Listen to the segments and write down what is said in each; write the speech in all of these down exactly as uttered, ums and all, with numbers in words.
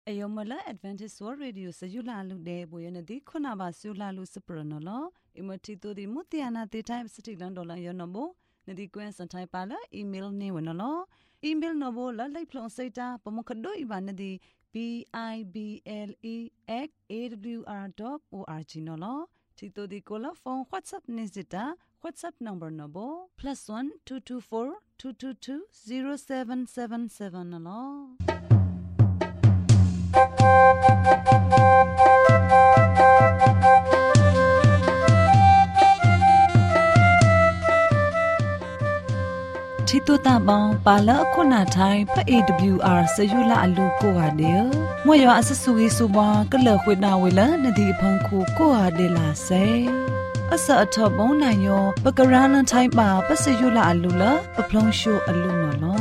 Ayomala Advantage World Radio Sayula Lude Boyanadi Konaba Sula Lucipranola, Imotito di Mutiana the time City Landola Yonobo, Nadi Gwen Santai Pala, email Newanolo, email Novo La Plon Seta, Pomokado Ibanadi, B I B L E at A W R dot org Nolo, Tito di Cola phone WhatsApp Nizita, WhatsApp number Nobo, plus one two two four two two two zero seven seven seven Nolo. Chito tabang pala ako na tayo pa A W R sa yula alu ko adil. Moyo asasugi suba kalakwe na wala na di ipangku ko adila say. Asa atabong na yo pagkaranan tayo pa pa sa yula alu la paplong show alu na lo.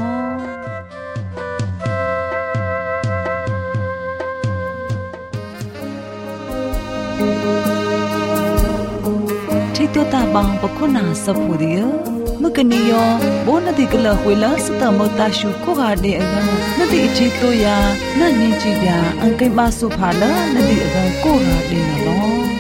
Chito tabang pakuna sa pudiyo. Magkaniyo, bo na di kala huwela sa tamag tasyo ko gade agang na di ichito ya na ninjibya ang kay maso pala na di agang ko gade na lo.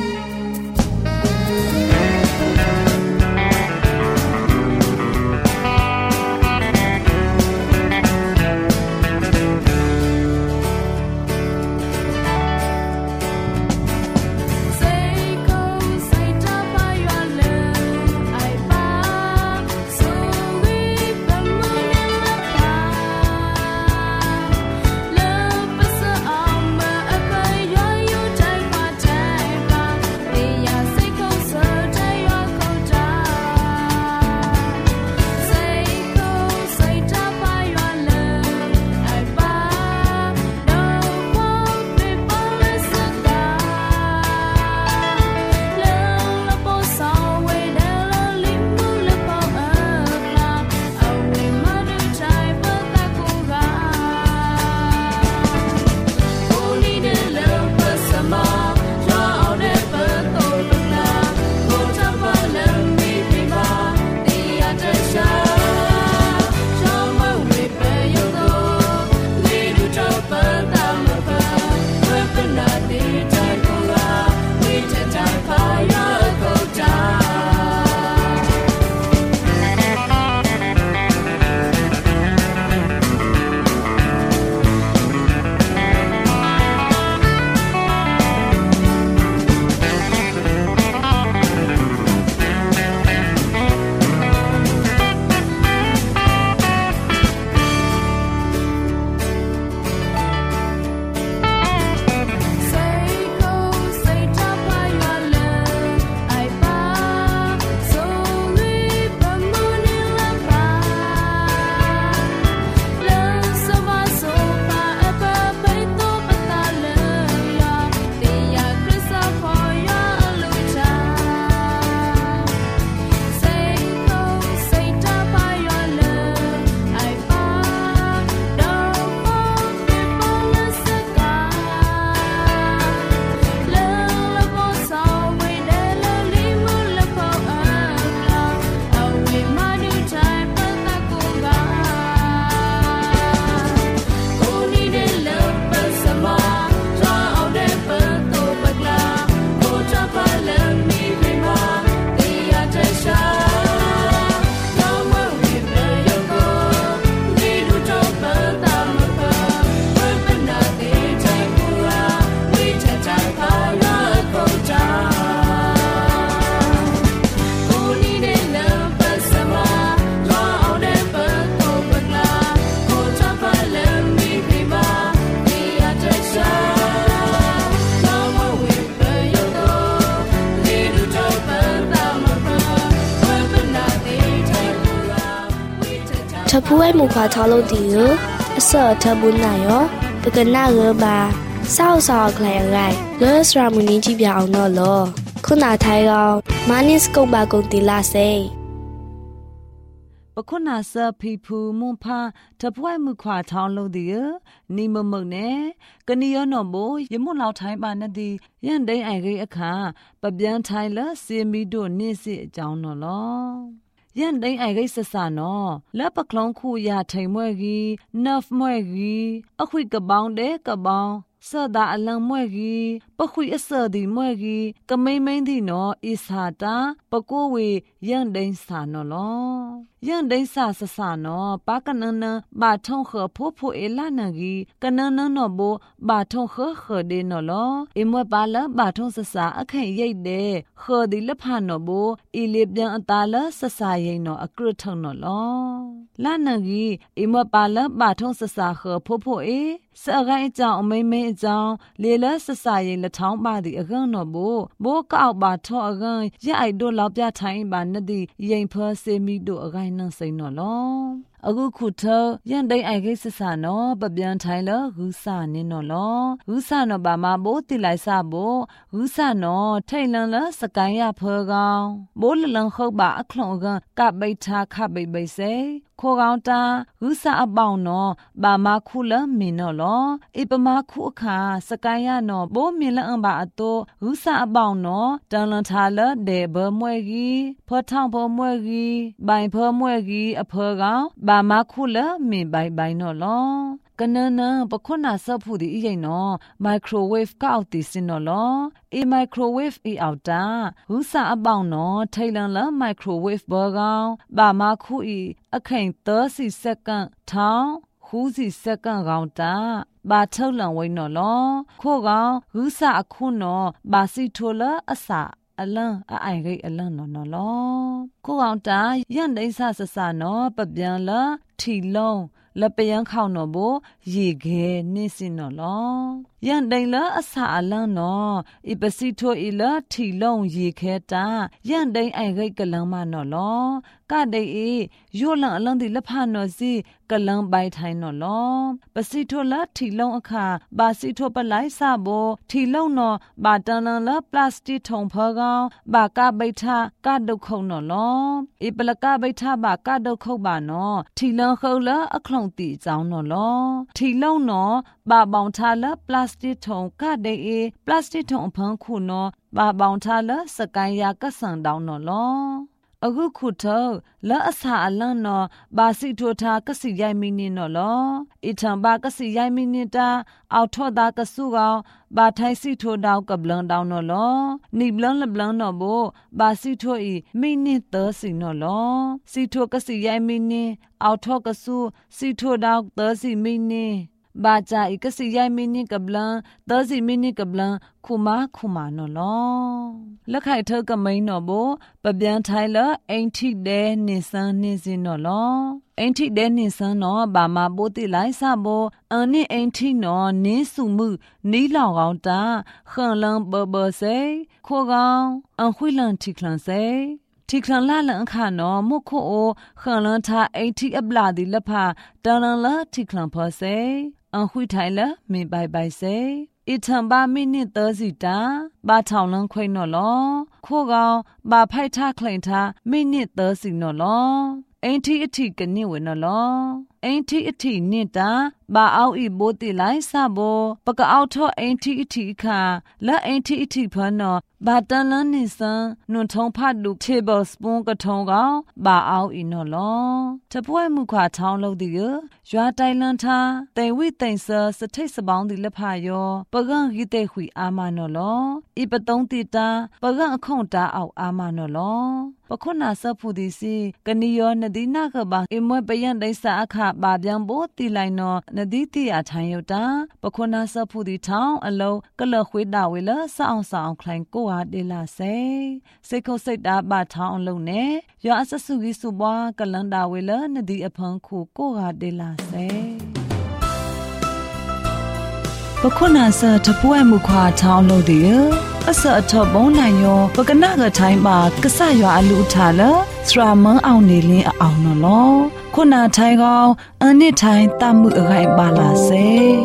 Tapuai muka thalo diyo, asa tabu na yo, pagkana nga ba, sao-sao klay-angay, nga sramuni jibya no lo, kuna tayo, manis kong bagong tila say. Pakuna sa pipu mumpa tapuai muka thalo diyo, ni mamone, kaniyo no mo, yamu lao tayo ba na di, yan day ay gay aka, pabyan tayo la, si mido nisi jaw no lo. Yan day ay gay sasano, la paklong ku ya tay mo gi, naf mo gi, akwi kabang de kabang, စဒါအလံမွဲကြီးပခွေအစဒီမွဲကြီးကမိမ့်မိန်ဒီနော်ဣစာတာပကိုဝေယန်ဒိန်စာနော်လောယန်ဒိန်စာဆဆာနော်ပါကနနဘာထုံခဖိုးဖိုအေလာနကြီးကနနနော်ဘောဘာထုံခခဒေနော်လောအမွဲပါလဘာထုံဆဆာအခန့်ရိတ်တဲ့ခဒီလဖာနော်ဘောအီလေပြန်အတာလဆဆာရင်နော်အကရထုံနော်လောလာနကြီးအမွဲပါလဘာထုံဆဆာခဖိုးဖိုအေစအခိုင်အကြောင်းအမိမ့်မိန်အကြောင်းလေလဆဆာရင်လက်ထောင်းပါသည်အကန်းနော်ဘောဘောကောက်ပါထောအကန်းရအိုက်တို့လောက်ပြထိုင်းပါနသည်ရင်ဖစေမီတို့အခိုင်နှံစိန်နော်လောအခုခုထရန်ဒိန်အိုက်ခိစဆာနော်ပပြန်ထိုင်လဂူဆာနင်းနော်လောဂူဆာနော်ဘာမဘိုတိလိုက်ဆာဘိုဂူဆာနော်ထိတ်လန်လစကိုင်းရဖောကောင်ဘိုးလလန်ခုတ်ပါအခလုံကကပိတ်ထားခပိတ်ပိတ်စေခိုကောင်တာဂူဆာအပေါင်နော်ဘာမခုလမင်းနော်လောအပမခုအခါစကိုင်းရနော်ဘိုးမင်းလအံပါအတိုဂူဆာအပေါင်နော်တန်လန်ထားလဒေဘမွဲကြီးဖောထောင်ဖောမွဲကြီးဘိုင်ဖောမွဲကြီးအဖောကောင်ဘာမခုလမင်ဘိုင်ဘိုင်နော်လောကနနပခွနာဆဖူဒီအိနော်မိုက်ခရိုဝေ့ကောက်တီစင်နော်လောအေမိုက်ခရိုဝေ့အီအောက်တာဟူစာအပေါင်နော်ထိလန်လမိုက်ခရိုဝေ့ဘောကောင်ဘာမခုဤအခိုင်သစီစက္ကန့်ထောင်းဟူစီစက္ကန့်ကောင်တာဘာထုတ်လန်ဝိနော်လောခို့ကောင်ဟူစာအခုနော်ဘာစီထိုလအစာအလန်းအအိုင်ရိတ်အလန်းနော်နော်လောကိုအောင်တာရန်ဒိဆာဆဆာနော်ပပြန်လာထီလုံးလပယံခေါနော်ဘောရေခဲနေစင်နော်လောရန်ဒိန်လာအစာအလန်းနော်ဣပစီထိုအီလာထီလုံးရေခဲတာရန်ဒိန်အိုင်ရိတ်ကလန်းမနော်လောကဒေအေယိုလန်အလန်းဒီလဖာနော်စီကလန်းပိုင်ထိုင်နော်လောပစီထိုလာထီလုံးအခါဘာစီထိုပလိုက်စဘောထီလုံးနော်ဘာတန်လန်လာပလတ်စတစ်ထုံဖောကောင်ဘာကပိထကဒုတ်ခုံနော်လောဧပလကပိထဘာကဒုတ်ခုတ်ပါနော်ထီလန်ခုံလာအခလုံတီအကြောင်းနော်လောထီလုံးနော်ဘာပေါင်ထားလာပလတ်စတစ်ထုံကဒေအေပလတ်စတစ်ထုံအဖန်းခုနော်ဘာပေါင်ထားလာစကိုင်းရကဆန်တောင်းနော်လောအခုခုထောလာအစာအလန်းနော်ဘာစီထိုထားကစီရိုက်မီနင်းနော်လောအထံဘာကစီရိုက်မီနင်းတာအောက်ထော့တာကဆုကောင်ဘာထိုင်စီထိုတောက်ကပလန်တောင်းနော်လောနိပလန်လပလန်နော်ဘောဘာစီထိုဤမိနစ်သစီနော်လောစီထိုကစီရိုက်မီနင်းအောက်ထော့ကဆုစီထိုတောက်သစီမိနင်းဘာကြိုက်ကစီရိုက်မီနစ်ကပလန်သစီမီနစ်ကပလန်ခုမာခုမာနော်လောလက်ခိုက်ထောက်ကမိန်နော်ဘောပပြန်ထိုင်လအင်ထိတဲနေစန်းနေစင်နော်လောအင်ထိတဲနေစန်းနော်ဘာမပိုးတိလိုက်စဘောအန်နိအင်ထိနော်နင်းစုမှုနီးလောင်ကောင်တာခွန်လန်ဘဘစေခိုကောင်အန်ခွိလန်ထိခလန်စေทีคลังล่าหลังขาน้อมุขโอขลังทาไอทีอับลาดิละพาตาลังละทีคลังพอเซอันคุยไทยละมีบายบายเซอีทังบามินิเตอร์สิตาบาทาวลังควยนอลอโคกาวบาไพ่ทาคลังทามินิเตอร์สินอลอไอทีอทีกันนี่เวนอลอไอทีอทีนี่ตาบาเอาอีโบติไลซาโบปะกะเอาทอไอทีอทีคาและไอทีอทีพอนอบาตันลันนิสันนุนทองพัดลูเทเบิลสปูนกะทองกาวบาเอาอีนอลอทะป่วยมุขวาทองลกดิเยยาไตลันทาไตวิไตเซอสะไทสบองดิละพายอปะกันกิเตขุยอามานอลออีปะตงติตาปะกันอข่องตาเอาอามานอลอปะคุนาซะฟูดิซีกะนิยอนดินากะบาเอมวยปะยันไดสาอะคะบาပြန်โบติไลนอนดิติอาทันยตาปะคุนาซะฟูดิทองอโลกะละขวยดาเวละสะอองสะอองคลังโกဝါဒေလာစေစိတ်ခုစိတ်တာပါထောင်းလုံးနဲ့ရောအဆဆူကြီးစုပွားကလန်တာဝေလနဒီအဖန်ခုကိုကဒေလာစေပခုနာဆတပွဲမှုခွာထောင်းလို့ဒီအစအထဘုံနိုင်ရောပကနာကထိုင်းပါကဆရွာအလူထားလစရာမန်းအောင်နေလင်းအောင်နော်ခုနာထိုင်းကောင်အနစ်ထိုင်းတမှုအခိုင်ပါလာစေ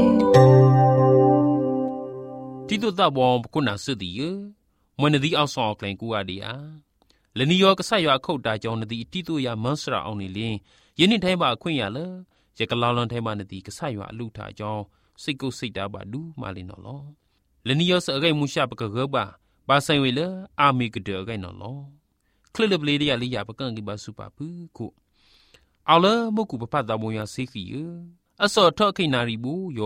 တိတုတဘောပခုနာစတိယမွနဒီအောက်ဆောင်ကလင်ကူအဒီအာလနီယောကဆရွာခုတ်တာကြောင့်နဒီတိတုရမန်းစရာအောင်နေလင်းယင်းနှစ်ထိုင်းပါအခွင့်ရလရကလောင်လန်ထိုင်းပါနဒီကဆရွာအလူထားကြောင့်စိတ်ကုစိတ်တာပါလူမာလင်းနော်လောလနီယောစအဂိမှုရှာပကကပါဘာဆိုင်ဝေလအာမီကဒေဂိုင်နော်လောခလလပလေးရလေးရပကန်ကဘာစုပါဘူးခုအော်လမကုပပတာမွန်ရစေခီယအစောထော့ခိနာရီဘူးယော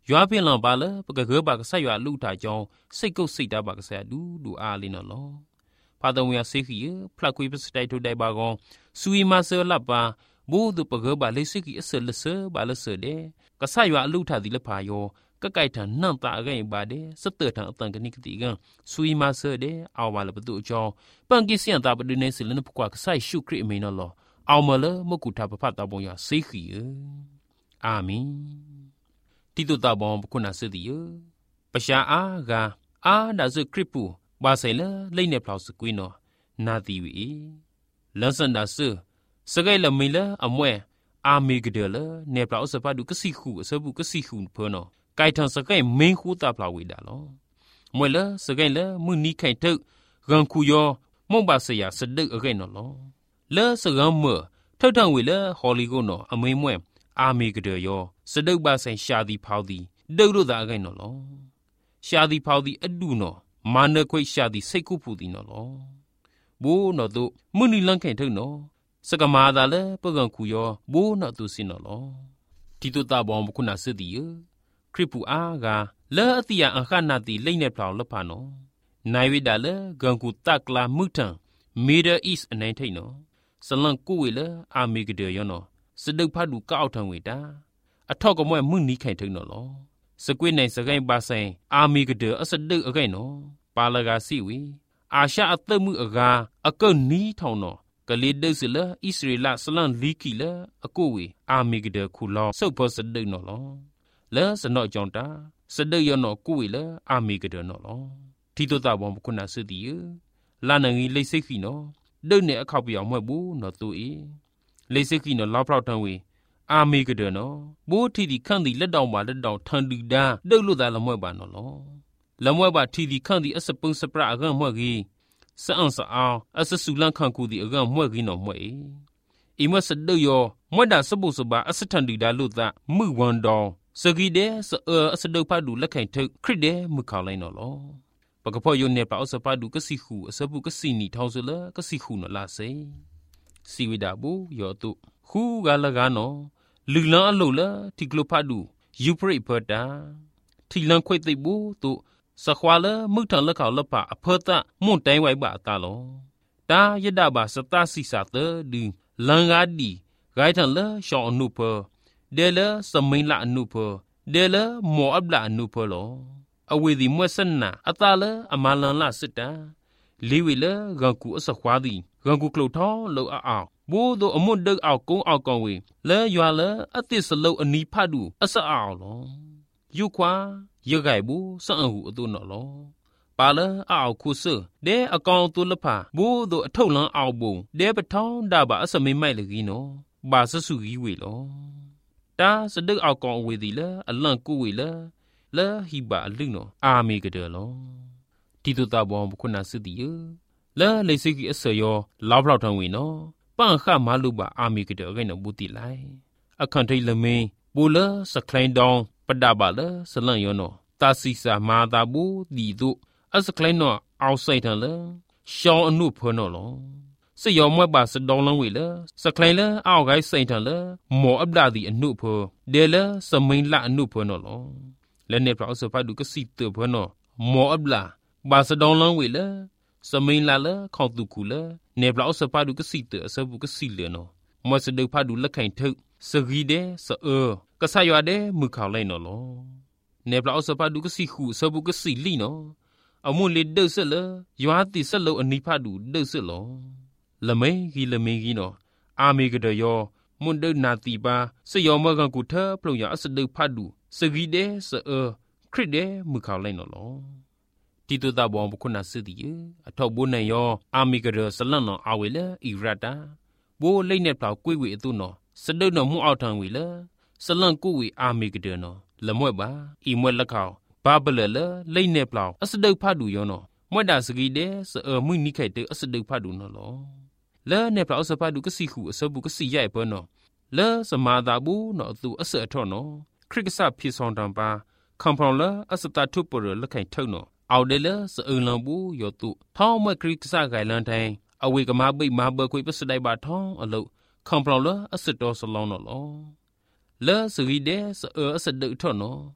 ရွာပင်လံပါလပကကောပါကဆက်ရွာလူတာကြောင်းစိတ်ကုတ်စိတ်တာပါကဆက်ဒူဒူအားလင်းနော်ဖာတော်ဝရစိခီဖလက်ကွေးပစတိုင်ထိုတိုင်ပါကောင်စူီမာဆလပါဘူဒပကဘာလေစိကီအဆလဆဘာလဆတဲ့ကဆက်ရွာလူတာဒီလဖာယောကကိုက်ထန်နန့်တာအရင်ပါတဲ့စတ်တထန်အတန်ကနိကတိကစူီမာဆတဲ့အော်ပါလပတူအကြောင်းပန်ကိစယန်တာပဒနေစလနပကွာကဆက်ရှုခရစ်အမေနော်လောအောင်မလမကုတာပဖတ်တာပုံရစိခီအာမင်တိတုတဘောခုနာစသည်ယပရှာအားကအာဒါစခရစ်ပူဘာဆိုင်လလိမ့်နေဖလောက်စကွေးနော်နာတီဝီလန်စန်ဒါစစကဲလမီလအမွဲအာမီဂဒလနေဖလောက်စပါဒုကစီခုအစပုကစီခုဖေနော်ကိုင်ထန်စကဲမင်းခုတာဖလောက်ဝီဒါလောမွဲလစကဲလမှုနီခိုင်တုတ်ဂန်ခုယောမုံပါစရာစဒုတ်အကဲနော်လောလဲစကံမထောက်ထံဝီလဟော်လီကိုနော်အမေမွဲအာမီဂဒယောစဒုတ်ပါဆိုင်ရှာသည်ဖောက်သည်ဒုတ်လို့သာအကဲနော်လောရှာသည်ဖောက်သည်အတူနော်မာနခွိရှာသည်စိတ်ကုဖူသည်နော်လောဘိုးနော်တို့မွနီလန်ခင်ထုံနော်စကမာသာလဲပကံခုယောဘိုးနော်သူစင်နော်လောဒီတုတဘောခုနာစသည်ယခရစ်ပူအားကလဲအတိယအခနာတိလိမ့်နေဖလောက်လဖာနော်နိုင်ဝိဒါလဲဂံကူတက်ကလာမှုထံ Middle East အနေထိတ်နော်စလန်ကိုဝေလဲအာမီဂဒေယောနော်စဒုတ်ဖတ်လူကောက်ထံဝေတာအထောက်ကမွဲမှုနီးခိုင်ထုံနော်လောစကွေးနိုင်စကိုင်းပါဆိုင်အာမီဂဒေအစဒုတ်အကိုင်နော်ပါလကာစီဝီအာရှအသက်မှုအကားအကုတ်နီးထောင်နော်ကလေးဒုစလဣစရေလစလန်လီကီလအကိုဝေအာမီဂဒေခုလောစုပ်ဖို့စဒုတ်နော်လောလဲစနော့ကြောင့်တာစဒုတ်ရနော်ကိုဝေလအာမီဂဒေနော်လောဒီတော့တာဘောခုနာစသည်လာနငီလိစိတ်ခီနော်ဒုတ်နဲ့အခောက်ပြောင်မွဲ့ဘူးနော်သူအေလိစိတ်ခီနော်လောက်ဖောက်ထံဝေအာမီဂဒေနော်ဘိုးထီဒီခန့်ဒီလက်တောင်ပါလက်တောင်ထန်ဒီဒါဒုတ်လို့သာလမွဲ့ပါနော်လောလမွဲ့ပါထီဒီခန့်ဒီအစပုံစပရအကံမွဲ့ကြီးစအန်စအောင်အစဆူလန်ခန့်ကူဒီအကံမွဲ့ကြီးနော်မွဲ့အေအိမစဒုတ်ယောမွဲ့တာစပုစပါအစထန်ဒီဒါလို့သာမှုဝန်တောင်စဂီတဲ့စအစဒုတ်ဖတ်ဒူလက်ခိုင်ထုတ်ခရစ်တဲ့မှုခေါလိုက်နော်လောပကဖော်ယုန်နေပါအစပါဒူကစီခုအစပုကစီနီထောင်းစလကစီခုနော်လာစေစီဝိဒါဘူးယောတုခူကလကနော်လူလန်အလို့လားတီကလိုဖတ်ဒူယူပရိပတာတီလန်ခွေသိဘူးသူစခွာလမှုထန်လက်ခေါလပအဖောတမွန်တိုင်းဝိုက်ပါတာလောတာယဒဘာစတစီစာတဒီလန်ဂါဒီဂိုင်ထန်လရှောင်းအနုဖဒဲလစမိန်လာအနုဖဒဲလမောအပလာအနုဖလောအဝေဒီမွဲဆနာအတာလအမလန်လာစစ်တာလီဝီလဂန်ကူအစခွာဒီဂန်ကူကလုထောလောအောင်ဘိုးတို့အမွတ်ဒုတ်အောက်ကုန်းအောက်ကောင်ဝေလဲရွာလဲအသစ်စလုတ်အနီဖတ်တူအစအောင်လောယူခွာရဂိုင်ဘူးစအံဟုအတုနော်လောပါလဲအောက်ခုဆဒဲအကောင်တူလဖာဘိုးတို့အထုပ်လန်းအောက်ပုံဒဲပထောင်းဒါပါအစမိမိုက်လကြီးနော်ဘာဆဆူကြီးဝေလောတာစဒုတ်အောက်ကောင်ဝေဒီလဲအလန့်ကူဝေလဲလဲဟိဘာအလူနော်အာမီကတဲ့လောတီတူတာဘောခုနာစစ်တီယလဲလေစိကီအစယောလောက်လောက်ထောင်းဝေနော်ပန့်ခမလူပါအာမီကတဲ့အဲ့နော်ဘူတီလိုက်အခန့်ထိတ်လမင်းဘူလစကလိုင်းဒေါင်ပဒပါလစလန့်ယောနော်တာစီစာမာတာဘူးဒီတို့အစကလိုင်းနော်အောက်ဆိုင်တန်လရှောင်းအနုဖောနော်လောစယောမွဲ့ပါစဒေါင်လန်းဝေလစကလိုင်းလအောက်ဂိုင်းဆိုင်တန်လမောအပလာဒီအနုဖောဒဲလစမိန်လာအနုဖောနော်လောလဲနေပြောစဖတ်ဒုကစီတဖောနော်မောအပလာဘာစဒေါင်လန်းဝေလစမိန်လာလခေါတူကူလနေပလောက်စပါဒုကစီတအစပုကစီလေနော်မစဒုဖတ်ဒုလက်ခိုင်ထုတ်စဂီတဲ့စအောကဆာရွာတဲ့မူခေါလိုက်နော်လောနေပလောက်စပါဒုကစီခုစပုကစီလီနော်အမွန်လေဒုဆလရွာတိဆလောအနိဖတ်ဒုဒုဆလောလမေဂီလမေဂီနော်အာမေကတယောမွန်ဒနာတိပါစယောမကကုထပလုံရအစဒုဖတ်ဒုစဂီတဲ့စအောခရစ်တဲ့မူခေါလိုက်နော်လောတီတူတာဘောခုနာစစ်တီအထောက်ဘိုးနဲ့ယောအာမီကရဆလန်နော်အဝေလေအီရတာဘိုးလိမ့်နဲ့ပြောက်ကွေ့ဝေအတုနော်စဒုတ်နော်မှုအောက်ထံဝေလေဆလန်ကိုဝေအာမီကရနော်လမွဲ့ပါအီမွဲ့လက်ခေါဘာဘလလလိမ့်နဲ့ပြောက်အစဒုတ်ဖတ်ဒူယောနော်မွဲ့တာစကီတဲ့စအမှုနိခိုက်တဲ့အစဒုတ်ဖတ်ဒူနော်လောလဲနဲ့ပြောက်စဖတ်ဒူကစီခုအစပုကစီရိုက်ပေါ်နော်လဲစမာတာဘူးနော်သူအစအထော့နော်ခရစ်ကဆဖြစ်ဆောင်တံပါခံဖောင်လအစတာထုပရလက်ခိုင်ထုတ်နော်အော်တယ်လစအုံလံဘူးယောတုထောင်းမခရစ်ကစားဂိုင်လန်တိုင်းအဝေကမပိတ်မဘခွေပစတိုင်ပါထောင်းအလုခံပလောလအစတော်စလောင်းနော်လောလဲစရီတဲ့စအအစဒုထော်နော်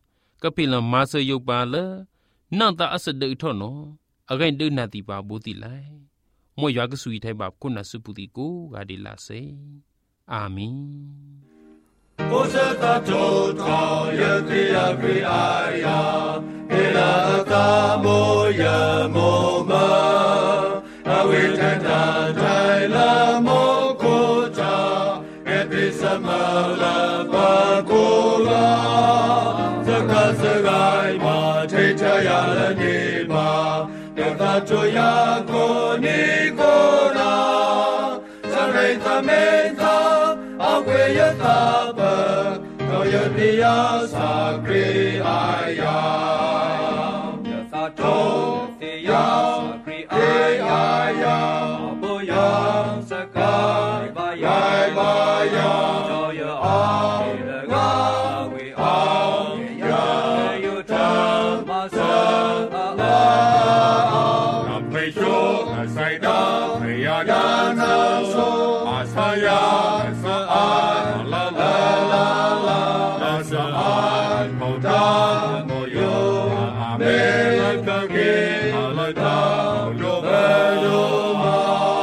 ကပိလမာဆယုတ်ပါလနန့်တာအစဒိထောနောအဂိုင်ဒိနာတိပါဘူတိလိုက်မွေရွာကဆူထိုင်ပါခုနစုပူတိကိုဂါဒီလာစေအာမင်โอสตาโตทายติยาปริอาญาเอลาตาโมยโมมาอเวทันตาไทลาโมโคจาเอปิสมาลาปะโกลาสกะสกายมาเทชะยาลนิมาเดตาโตยาโกนิโกนาสะเรตะเมตาอเวยตาปะโยยติยาสักริอาญายะสะโตติยาสักริอาญาปุยังสกายบายบายาโยยอาละกาวิอาญายุตัมมาสะอานับไปโชอาศัยดาพยาดานาโสอาสยาสะอาลาลาลาลาลาสะอาโมดาโมโยอาเมลักเกอาลาดาโยเบโยมา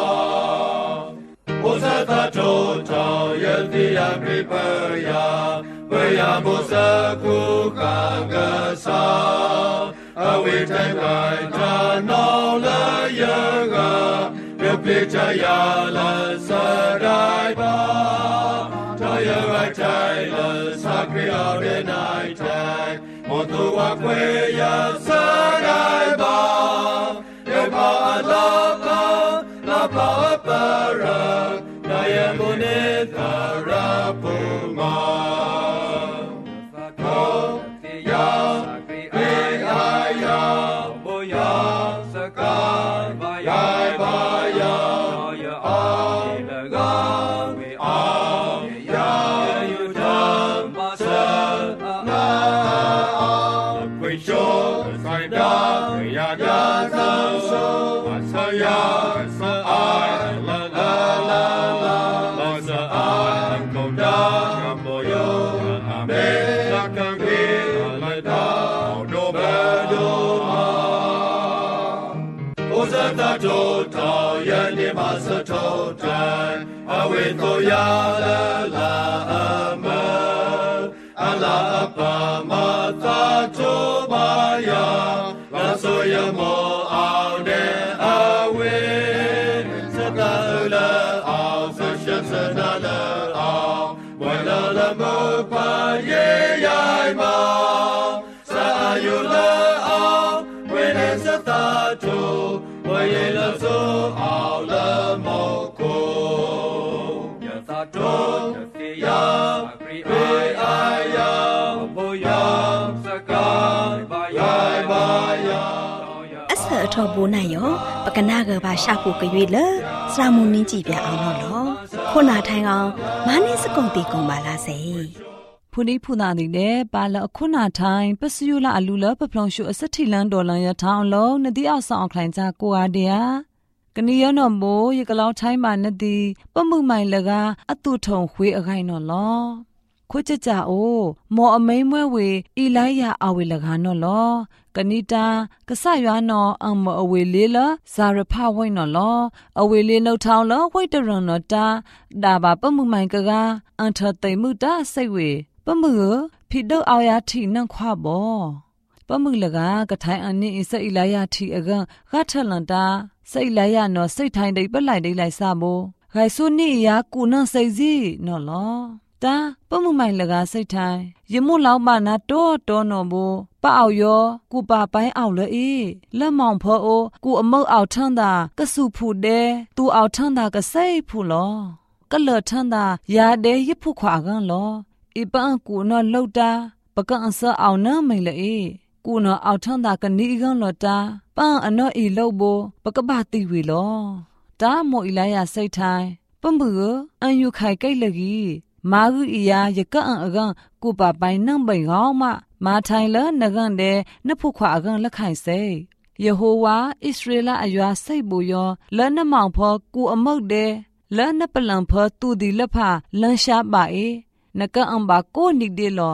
โอสตาโตทายติยาปริปยาเวยาโมสะคุกังกะสาอเวทัยไกทานอละยะกะเปปิจายาละสะไดบาทายะไกไทละสักริอาเรไนไทโมตุวะเวยะสะไดบาเยบาลาบาลาบาปะระนายะมุนิตาระปุมาโตติยาเออาญาปุยังสกายบายบายาโยยอาละกาวิอาญายุตัมมาสะอาเวโชไซดาพยาดานาโสอาสยาสะอาลาลาลาลาลาสะอาโมดาโมโยอาเมลักเกอาลาดาโดเบโดมาโอสตาโตทายะนิมาสะโตตันอเวโตยาลาลาอะมะอะลาอะปะมาตาโตมายาลาโสยะโมอาเดอะเวสตาลาอาสะชัสนาลาอาวะลาละโมปะเยยายมาสะอายุลาอาเวเนสตาโตวะเยละโซอาละโมโกยะตาโตติยาปริอาญาปุยังสกายบายบายาအဆက်အထောက်ပိုးနိုင်ရောပကနာကပါရှာဖို့ကြွေလစရာမူနင်းကြည့်ပြအောင်တော့လောခုနာထိုင်ကောင်မနင်းစကုံတီကုံပါလားစေဖူနီဖူနာနေတယ်ပါလအခုနာထိုင်ပစယူလာအလူလပပလောင်ရှုအစတိလန်ဒေါ်လာရထောင်းလုံးနဒီအောင်ဆောင်ခိုင်ကြကိုအားတရာကနီယနောမိုးရကလောင်းထိုင်းပါနဒီပမှုမိုင်လကအတုထုံခွေးအခိုင်နော်လောခွကြကြအိုမော်အမိန်မွဲဝေအီလိုက်ယာအဝေလကနော်လောကနီတာကဆရွာနော်အမအဝေလေးလဇာရဖဝိုင်းနော်လောအဝေလေးနှုတ်ထောင်းလောဝိတ်တရနော်တာဒါပါပမှုမိုင်ကကအန်ထသိမှုတာစိတ်ဝေပမှုဖိဒုတ်အောင်ရထီနန့်ခွာဘောပမှုလကကထိုင်အနည်းစိတ်အီလိုက်ယာထီအကဂတ်ထလန်တာစိတ်လိုက်ယာနော်စိတ်ထိုင်တိတ်ပလိုက်တိတ်လိုက်စမို့ဂိုင်ဆုနိယာကုနစိတ်စီနော်လောတာပမှုမိုင်လကစိတ်ထိုင်ရမှုလောက်မနာတော့တော့နော်ဘူးပအောက်ရောကူပါပိုင်းအောက်လေအေးလက်မောင်ဖောအိုကူအမုတ်အောက်ထန်းတာကဆုဖူတဲ့သူအောက်ထန်းတာကစိတ်ဖူလောကလထန်းတာရာတဲ့ရဖူခွာကန်လောအပန်ကူနော်လောက်တာပကန်ဆာအောင်နမိန်လေအေးကူနော်အောက်ထန်းတာကနီကန်လောတာပန်အနော်ဤလောက်ဘပကပတိဝီလောတာမို့ဤလိုက်ရစိတ်ထိုင်ပမှုအန်ယူခိုင်ကိတ်လကြီးမာဂူအီယာယကအန်အကန်ကိုပါပိုင်နံပိန်ကောင်းမမာထိုင်လနကန်တဲ့နဖုခွာအကန်လက်ခိုင်စေယေဟိုဝါဣသရေလအရွာစိတ်ပူယောလနမောင်ဖောကူအမုတ်တဲ့လနပလံဖောတူဒီလက်ဖလန်ရှာပါအေနကအံပါကိုနိဒီလောထ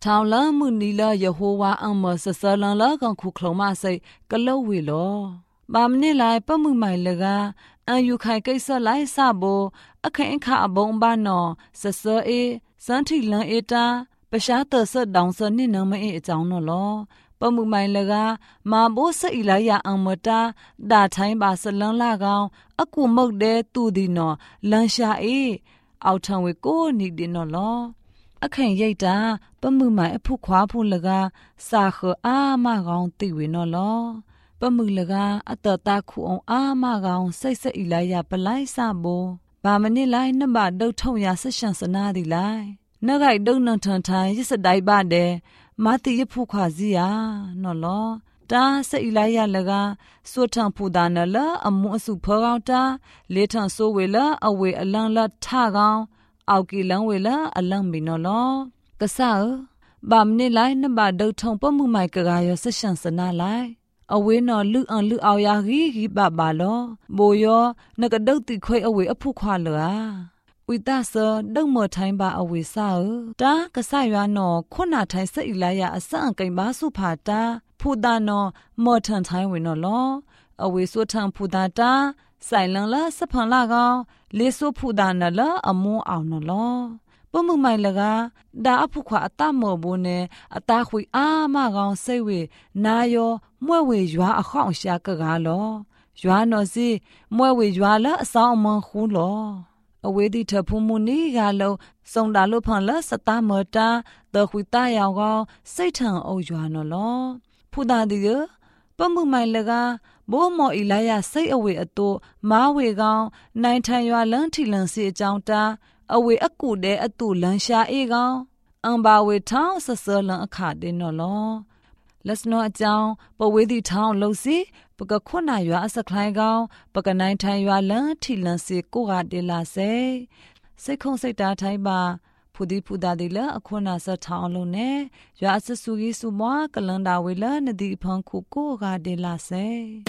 ထောင်လမှုနီလယေဟောဝါအမဆဆလန်လကန်ခုခလုံးမစိကလောဝီလောဘာမနစ်လိုက်ပမှုမိုင်လကအန်ယူခိုင်ကိစ္စလိုက်စဘောအခင်အခအဘုံဘာနော်ဆဆအေစန်တီလန်အေတာပရှားတဆဒေါင်စနစ်နမအေအကြောင်းနော်လောပမှုမိုင်လကမာဘိုးစအီလာယာအမတာဒါထိုင်းပါဆလန်လာကောင်အကူမုတ်တဲ့သူဒီနော်လန်ရှာအေအောက်ထံဝေကိုနီဒီနော်လောအခင်ရိတ်တာပမှုမိုင်အဖုခွားဖို့လကစာခအာမကောင်တိဝေနော်လောပမှုလကအတတခုအောင်အာမကောင်စိတ်ဆက်ဤလိုက်ရပလိုက်စဘောဘာမနစ်လိုက်နှစ်ပါဒုတ်ထုံရဆက်ရှန်စနာဒီလိုက်နဂိုက်ဒုံနထန်ထိုင်ရစတိုင်ပါတဲ့မာတိရဖုခွာစီယာနော်လောတာစိတ်ဤလိုက်ရလကစွထံဖူဒါနလအမှုအစုဖောကောင်းတာလေထံဆိုးဝေလအဝေအလန်လထကောင်အောက်ကီလန်ဝေလအလန်မီနော်လောကဆာဘာမနစ်လိုက်နှစ်ပါဒုတ်ထုံပမှုမိုင်ကကရဆက်ရှန်စနာလိုက်အဝေးနော်လူအန်လူအောင်ယာဂီဂီပါပါလောဘိုယောနကဒုတ်တိခွေအဝေအဖုခွာလောဝိတဆဒုံမထိုင်းပါအဝေဆာတာကဆရွာနော်ခုနာထိုင်းစက်ဤလာရအစအကိန်ပါစုဖာတာဖူတာနော်မော်ထန်ထိုင်းဝင်နော်လောအဝေဆိုထန်ဖူတာတာဆိုင်လန်လာစဖန်လာကောင်လေဆိုဖူတာနလအမွန်အောင်နော်လောပမှုမိုင်လကဒါအဖုခွာအတမော်ဘူးနဲ့အသားခွေအာမကောင်စိတ်ဝေနာယောမွဲ့ဝေရွာအခေါန့်ရှာကကားလောရွာနော်စီမွဲ့ဝေရွာလအဆောင်မခူးလောအဝေးဒီထဖုံမှုနီကလုံးစုံတာလို့ဖန်လစတာမတာတခွေတရောင်ကောင်စိတ်ထံအုပ်ရွာနော်လောဖူတာဒီကပမှုမိုင်လကဘိုးမော်အီလာယစိတ်အဝေအတူမားဝေကောင်နိုင်ထန်ရွာလန်းထီလန်စီအကြောင်းတာအဝေအကူတဲ့အတူလန်ရှာအေကောင်အံဘာဝေထောင်းဆဆလန်အခါတင်နော်လောလက်စနောအကြောင်းပဝေးသည့်ထောင်းလှုပ်စီပကခွနာရွာအစခလိုင်းကောင်ပကနိုင်ထိုင်ရွာလန်းထီလန်စီကိုကတေလာစေစိတ်ခုံစိတ်တာထိုင်းပါဖူဒီဖူဒါဒီလအခုနာဆထောင်းလုံးနဲ့ရွာအစဆူကြီးစုမွားကလန်ဒါဝေလနဒီဖန်ခုကိုကတေလာစေ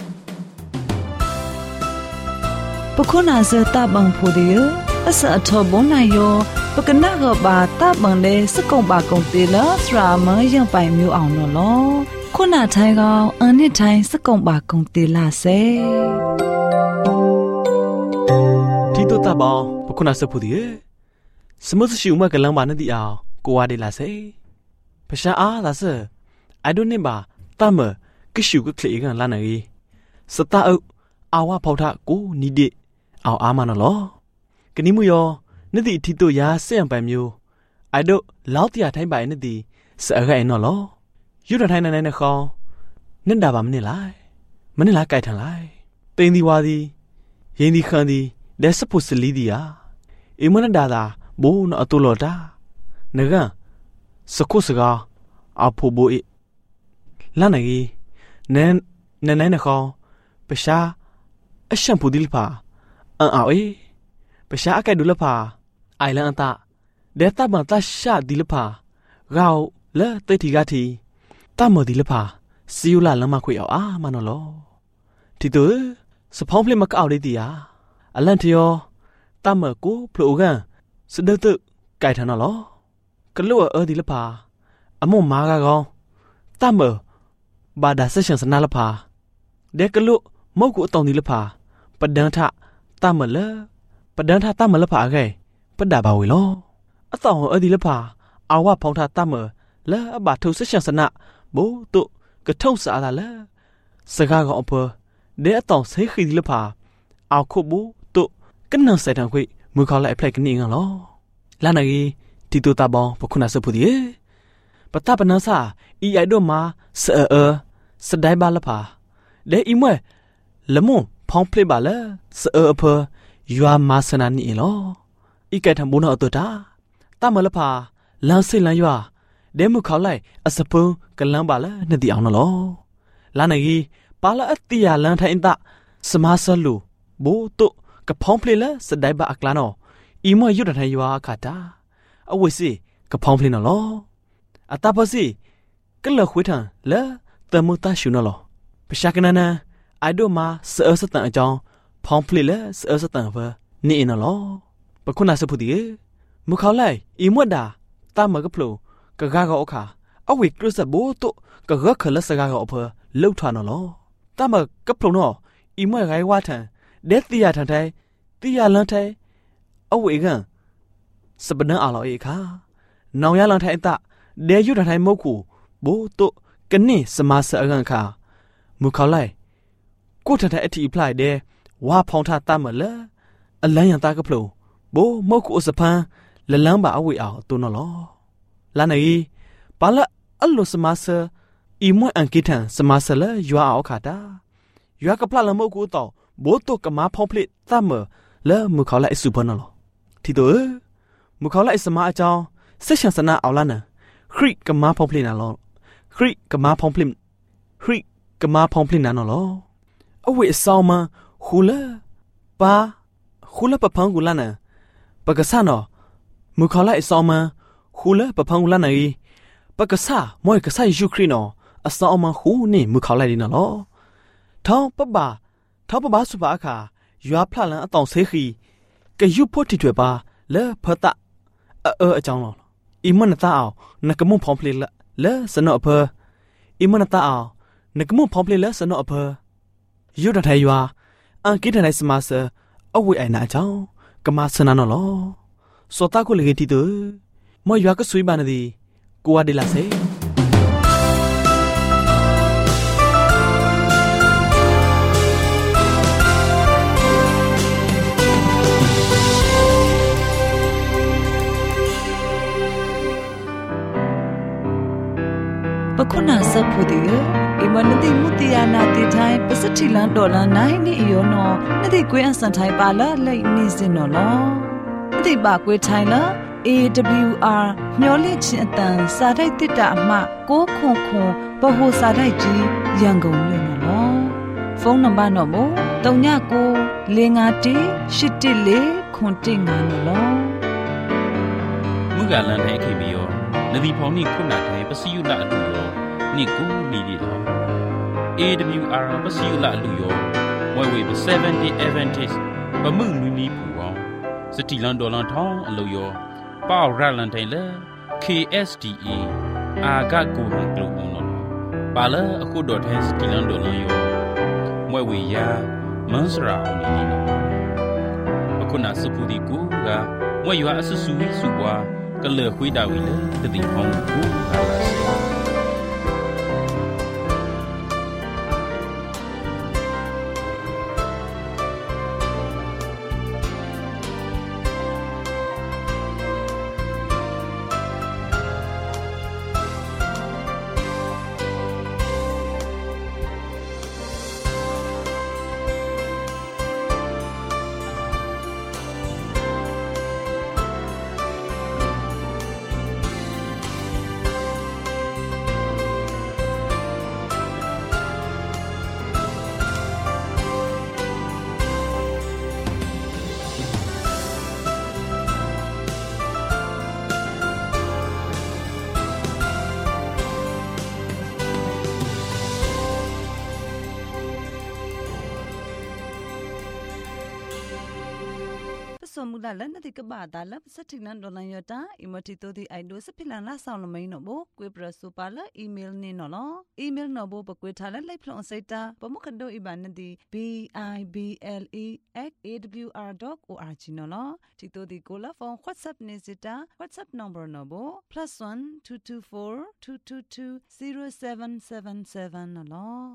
ပခုနာဆတဘန်ဖူဒီအစအထောဘုံနိုင်ယောပကနာကဘာတပန်လေစကုံပါကုံတေလာစရာမယံပိုင်မျိုးအောင်နော်လောခုနထိုင်ကောင်အန်နစ်ထိုင်စကုံပါကုံတေလာစေတီတိုတဘောပခုနာစဖူဒီစမုစရှိဥမကလန်ပါနတိအောင်ကိုဝါဒေလာစေပရှာအားဒါဆာအိုင်ဒိုနင်ဘာတမကရှုကကလေကန်လာနေစတာအုပ်အာဝဖောက်ထကိုနီဒီအောင်အာမနော်လောကနိမှုယောနတိတီတိုရာဆင်ပိုင်မျိုးအိုင်ဒိုလောက်တရထိုင်းပိုင်နတိစအခိုင်နော်လောယူရထိုင်းနိုင်နေခေါနင်ဒါပါမနစ်လိုက်မနစ်လားကြိုက်ထန်လိုက်တိန်ဒီဝါဒီရင်ဒီခန်ဒီလက်စပုစလီဒီယာအမနဒါဒါဘိုးနော်အတူလောတာနဂန်စကုစကာအဖိုဘိုအလာနေနန်နန်နေခေါပရှာအရှံပူဒီလပါအန်အော်အေပရှာအကဲဒူလပါအိုင်လန်တာဒေတာမတာရှာဒီလပါဂေါလဲတေတီဂါတီတမဒီလပါစီယူလာလမခွေအောင်အာမနော်လောတီတူစဖောင်းဖလမကောက်လေးတီယာအလန်တယောတမကိုဖလိုကန်စဒတ်ကြိုက်ထနော်လောကလောအော်ဒီလပါအမုံမာကကောင်တမဘာဒါဆက်ရှင်စနာလပါဒေကလောမုတ်ကိုအတောင်ဒီလပါပဒန်ထတမလပဒန်ထတမလပါခဲပဒဘာဝေလောအတောင်အော်ဒီလပါအဝဖောင်းထတမလဲအဘထုဆက်ရှင်စနာဘိုတုကထုံးစားလာလဲစကားကောင်အဖေဒေအတောင်ဆေးခီဒီလပါအောက်ခုဘူတုကနန်ဆိုင်တန်ခွေမူခေါ်လိုက်အဖလိုက်ကနေငါလောလာနေတီတိုတာဘောပခုနာစဖူဒီပတပနဆာအီအိုင်ဒိုမာဆာအစဒိုင်ဘာလဖာဒေအီမွဲလမွန်ဖောင်းဖလေပါလဲဆာအဖယွာမာစနာနီလောဤကဲထံဘုနာအတတာတမလဖာလန်စိလန်ယွာဒေမူခေါ်လိုက်အစပုံကလန်ပါလဲနှစ်တီအောင်နော်လာနေပါလာအတီယာလန်ထိုင်တစမာဆလူဘိုတုကဖောင်းဖလေလဲစဒိုင်ဘာအကလာနော်အီမွဲရွတ်တဲ့ယွာခါတာအဝိစီကဖောင်းဖလေနော်လောအတပစီကလခွေးထံလဲတမူတရှုနော်လောပရှာကနနအိုင်ဒိုမာဆောစတန်အကြောင်းဖောင်းဖလေလဲဆောစတန်ဘနေနော်လောပခုနာစဖူဒီမူခေါလိုက်အီမွတ်တာတမကဖလိုกะกะก็อคาอเวกรุสะโบโตกะกะขละสะกะก็อเพลุทานอลอตามะกะพลนออีมวยไกวาทันเดติยาทันไทติยาลันไทอเวกันสบนังอาลอเอคานองยาลันไทตะเดยุทันไทมอกูโบโตกะนี่สมาสะกันคามุเขาไลกูทันไทอธิพลายเดวาพองทาตามะละอลันยังตากะพลโบมอกูอสะพันละลังบะอเวอาตุนอลอลานีปาละอัลโลสมาสะอีมวยอังกิทันสมาสะละยัวอาคาตายัวกะพลาละมอกูตอโบโตกะมาพองพลิตามะละมุเขาไลสุพนอลอทีโตมุเขาไลสมาอาจองเสชันสนาเอาละนะคริกะมาพองพลินาลอคริกะมาพองพลิคริกะมาพองพลินานอลออเวซาวมาฮูละปาฮูละปะพังกูละนะปะกะซานอมุเขาไลซาวมาฮูละปะพังกูละนะอีปะกะซามอยกะซายูครินออซาวมาฮูนี่มุเขาไลดินาลอท้องปะบาท้องปะบาสุบาคายัวพลาลันอตองเซขีกะยุพอติถวยปาเลพะตะเอออจองลออีมันตาเอานักมุพร้อมเพลละเลสนอเพออีมันตาเอานักมุพร้อมเพลละสนอเพอยุดไทยว่าอังกิดไนสมาเซอเวไอนาจองกะมาสนานอลอสตากุเลกติโตมอยัวกะสุยบานดีกัวเดลาเซปะคุณาสัพพุติอิมันติมุติยานาติไทยปะสติลันดอลาไนนี่อีโยนอนติกวยอันสันไทยปาละไลนี่ซินอลอนติบากวยไทยละ เอ ดับเบิลยู อาร์ မျော်လင့်ခြင်းအတန်စာတိုက်တစ်တာအမှကိုခွန်ခွန်ဘဟုစာတိုက်ကြီးရန်ကုန်မြို့နော်ဖုန်းနံပါတ်တော့မို့၃၉ကို၄၅၁၈၁၄ခွန်၁၅နော်มุกาลันไทเคบิโอนดีพองนี่คุณาไทปะสิยุละอลุโยนี่กูนี่ดิลอ เอ ดับเบิลยู อาร์ ปะสิยุละอลุโยมวยเวบเซเว่นตี้ Adventist ปะมึงนุนีผูอ๋อสติลันดอลันทองอลุโยป้าวรัลันไทเล เค เอส ดี เอ อากัดกูฮังกลูอุนอปาเลအခုดอทสติลันดอลันโยมวยเวยามันสราอุนีนี่အခုနာစပူဒီကူကမွေရွာအဆဆူဝီစုပွားကလေခွေးတာဝီလေတတိဟောင်းကူလာလာစေสมมุติแล้วนติกบาตาลสถินันดอลันยตาอิมติโตติไอโดสพิลันลาซาวลมัยนบ่กวยประสุปาลอีเมลนี่นอลอีเมลนบ่ปกวยทาลไลพลอนไซตาปมุขดออิบานติ b i b l e at a w r dot org นอลติโตติโกลาฟอน WhatsApp เนซิตา WhatsApp number นบ่ plus one two two four two two two zero seven seven seven นอล